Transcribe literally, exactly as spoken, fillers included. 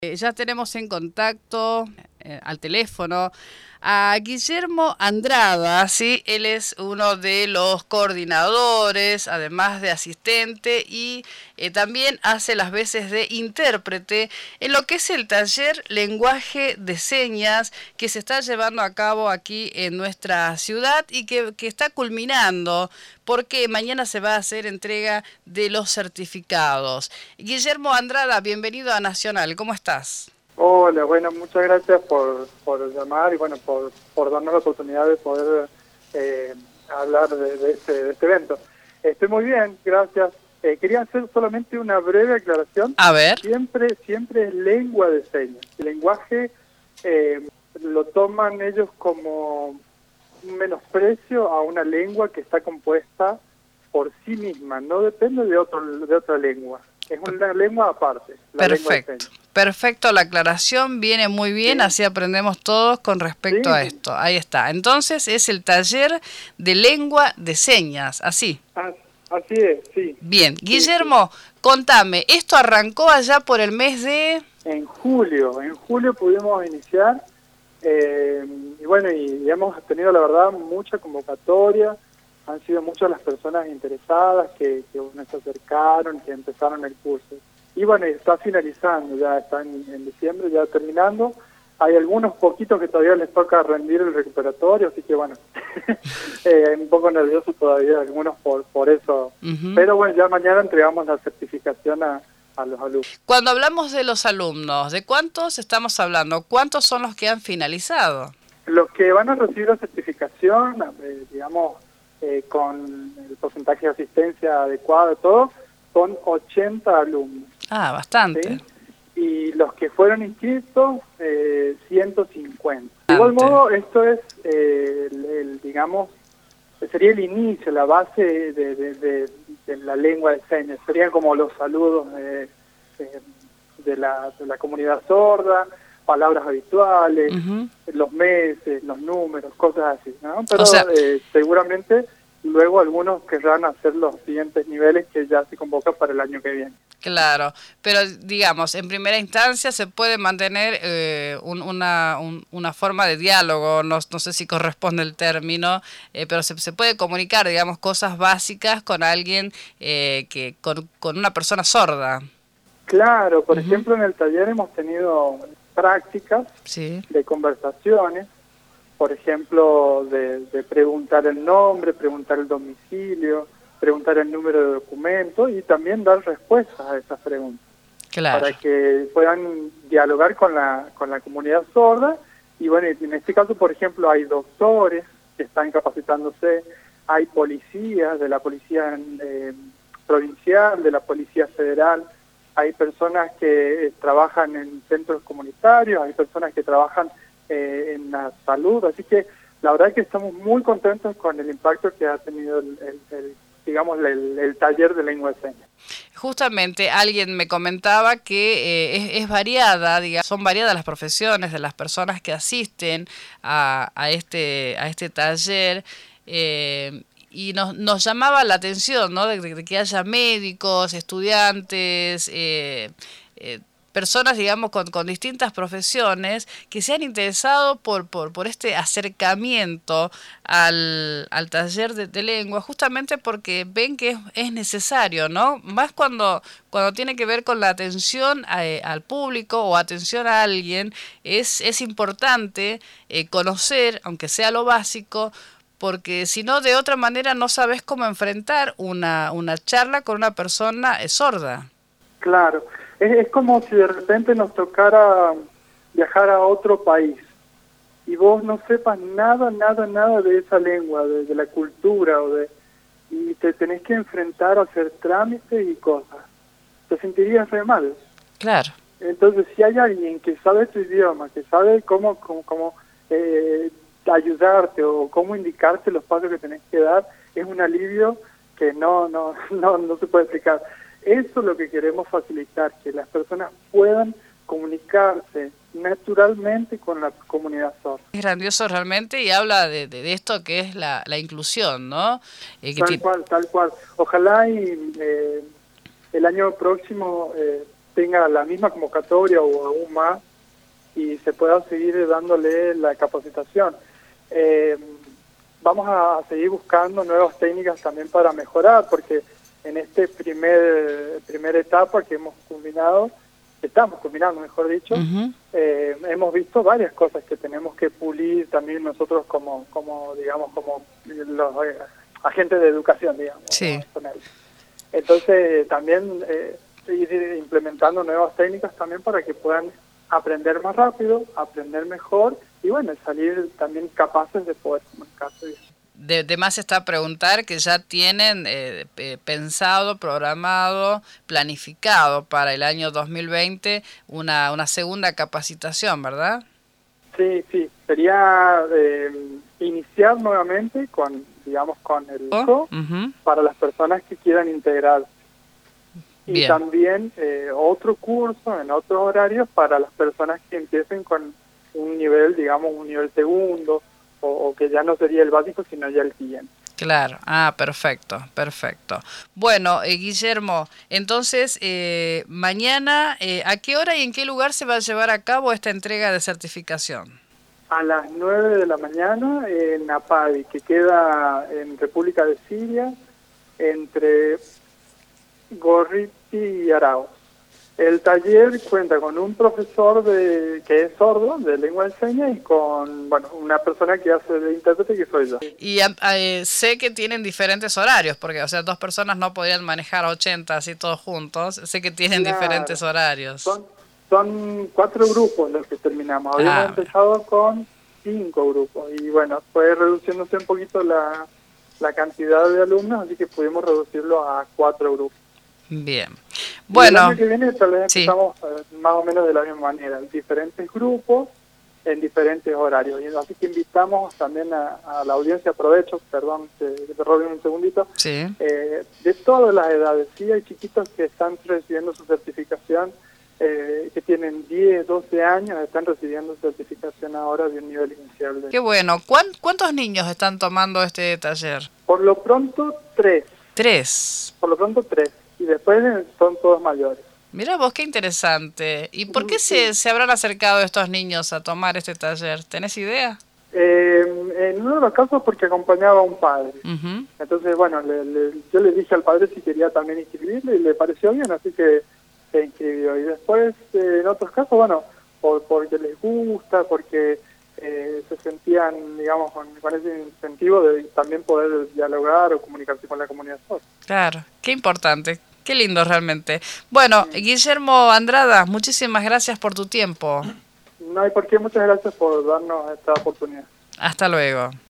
Eh, ya tenemos en contacto eh, al teléfono a Guillermo Andrada, ¿sí? Él es uno de los coordinadores, además de asistente, y eh, también hace las veces de intérprete en lo que es el taller Lenguaje de Señas que se está llevando a cabo aquí en nuestra ciudad y que, que está culminando porque mañana se va a hacer entrega de los certificados. Guillermo Andrada, bienvenido a Nacional, ¿cómo estás? Hola, bueno, muchas gracias por, por llamar y bueno, por, por darnos la oportunidad de poder eh, hablar de, de, este, de este evento. Estoy muy bien, gracias. Eh, quería hacer solamente una breve aclaración. A ver. Siempre, siempre es lengua de señas. El lenguaje eh, lo toman ellos como un menosprecio a una lengua que está compuesta por sí misma, no depende de, otro, de otra lengua. Es una lengua aparte. La Perfecto. lengua de señas. Perfecto, la aclaración viene muy bien, Sí. Así aprendemos todos con respecto Sí. a esto. Ahí está. Entonces es el taller de lengua de señas, así. Ah, así es, sí. Bien. Sí, Guillermo, sí. contame, esto arrancó allá por el mes de... En julio, en julio pudimos iniciar eh, y bueno, y, y hemos tenido la verdad mucha convocatoria, han sido muchas las personas interesadas que, que bueno, se acercaron, que empezaron el curso. Y bueno, está finalizando, ya está en, en diciembre, ya terminando. Hay algunos poquitos que todavía les toca rendir el recuperatorio, así que bueno, eh, un poco nervioso todavía, algunos por, por eso. Uh-huh. Pero bueno, ya mañana entregamos la certificación a, a los alumnos. Cuando hablamos de los alumnos, ¿de cuántos estamos hablando? ¿Cuántos son los que han finalizado? Los que van a recibir la certificación, eh, digamos, eh, con el porcentaje de asistencia adecuado y todo, son ochenta alumnos. Ah, bastante. ¿Sí? Y los que fueron inscritos, eh, ciento cincuenta. De igual modo, esto es, eh, el, el, digamos, sería el inicio, la base de, de, de, de la lengua de señas. Serían como los saludos de, de, de, la, de la comunidad sorda, palabras habituales, uh-huh. los meses, los números, cosas así, ¿no? Pero o sea, eh, seguramente luego algunos querrán hacer los siguientes niveles que ya se convocan para el año que viene. Claro, pero digamos, en primera instancia se puede mantener eh, un, una, un, una forma de diálogo, no, no sé si corresponde el término, eh, pero se, se puede comunicar, digamos, cosas básicas con alguien, eh, que con, con una persona sorda. Claro, por uh-huh. ejemplo, en el taller hemos tenido prácticas sí. de conversaciones, por ejemplo, de, de preguntar el nombre, preguntar el domicilio, preguntar el número de documento y también dar respuestas a esas preguntas. Claro. Para que puedan dialogar con la, con la comunidad sorda. Y bueno, en este caso, por ejemplo, hay doctores que están capacitándose, hay policías de la policía eh, provincial, de la policía federal, hay personas que eh, trabajan en centros comunitarios, hay personas que trabajan eh, en la salud, así que la verdad es que estamos muy contentos con el impacto que ha tenido el, el, el digamos, el, el taller de lengua de señas. Justamente alguien me comentaba que eh, es, es variada, digamos, son variadas las profesiones de las personas que asisten a, a, este, a este taller, eh, y nos, nos llamaba la atención, ¿no? de, de que haya médicos, estudiantes, eh, eh, personas, digamos, con, con distintas profesiones que se han interesado por, por, por este acercamiento al, al taller de, de lengua, justamente porque ven que es, es necesario, ¿no? Más cuando, cuando tiene que ver con la atención a, al público o atención a alguien, es, es importante eh, conocer, aunque sea lo básico, porque si no, de otra manera no sabes cómo enfrentar una, una charla con una persona eh, sorda. Claro. Es, es como si de repente nos tocara viajar a otro país y vos no sepas nada, nada, nada de esa lengua, de, de la cultura, o de y te tenés que enfrentar a hacer trámites y cosas. Te sentirías re mal. Claro. Entonces, si hay alguien que sabe tu idioma, que sabe cómo, cómo, cómo eh, ayudarte o cómo indicarte los pasos que tenés que dar, es un alivio que no, no, no, no se puede explicar. Eso es lo que queremos facilitar, que las personas puedan comunicarse naturalmente con la comunidad sorda. Es grandioso realmente y habla de, de, de esto que es la, la inclusión, ¿no? Eh, que tal cual, tal cual. Ojalá y eh, el año próximo eh, tenga la misma convocatoria o aún más y se pueda seguir dándole la capacitación. Eh, vamos a seguir buscando nuevas técnicas también para mejorar, porque en este primer primera etapa que hemos culminado, estamos culminando, mejor dicho, uh-huh. eh, hemos visto varias cosas que tenemos que pulir también nosotros como, como digamos, como los eh, agentes de educación, digamos. Sí. Entonces, también eh, ir implementando nuevas técnicas también para que puedan aprender más rápido, aprender mejor y, bueno, salir también capaces de poder comunicarse bien. De, de más está preguntar que ya tienen eh, eh, pensado, programado, planificado para el año dos mil veinte una, una segunda capacitación, ¿verdad? Sí, sí. Sería eh, iniciar nuevamente con, digamos, con el oh, I C O uh-huh. para las personas que quieran integrar. Y Bien. también eh, otro curso en otros horarios para las personas que empiecen con un nivel, digamos, un nivel segundo, o, o que ya no sería el básico, sino ya el siguiente. Claro, ah, perfecto, perfecto. Bueno, eh, Guillermo, entonces, eh, mañana, eh, ¿a qué hora y en qué lugar se va a llevar a cabo esta entrega de certificación? A las nueve de la mañana en Apadi, que queda en República de Siria, entre Gorriti y Arauz. El taller cuenta con un profesor de que es sordo, de lengua de señas, y con bueno una persona que hace de intérprete, que soy yo. Y eh, sé que tienen diferentes horarios, porque o sea dos personas no podrían manejar ochenta así todos juntos. Sé que tienen claro. diferentes horarios. Son, son cuatro grupos los que terminamos. Habíamos ah, empezado con cinco grupos y bueno, fue reduciéndose un poquito la, la cantidad de alumnos, así que pudimos reducirlo a cuatro grupos. Bien. Bueno, el año que viene tal vez sí. empezamos eh, más o menos de la misma manera, diferentes grupos en diferentes horarios. Y así que invitamos también a, a la audiencia, aprovecho, perdón, que te robe un segundito, sí. eh, de todas las edades. Sí, hay chiquitos que están recibiendo su certificación, eh, que tienen diez, doce años, están recibiendo certificación ahora de un nivel inicial. De... Qué bueno. ¿Cuán, ¿Cuántos niños están tomando este taller? Por lo pronto, tres. ¿Tres? Por lo pronto, tres. Y después son todos mayores. Mira vos, qué interesante. ¿Y por qué sí. se, se habrán acercado estos niños a tomar este taller? ¿Tenés idea? Eh, en uno de los casos porque acompañaba a un padre. Uh-huh. Entonces, bueno, le, le, yo le dije al padre si quería también inscribirle y le pareció bien, así que se inscribió. Y después, eh, en otros casos, bueno, por, porque les gusta, porque eh, se sentían, digamos, con, con ese incentivo de también poder dialogar o comunicarse con la comunidad. Claro, qué importante. Qué lindo realmente. Bueno, Guillermo Andrada, muchísimas gracias por tu tiempo. No hay por qué, muchas gracias por darnos esta oportunidad. Hasta luego.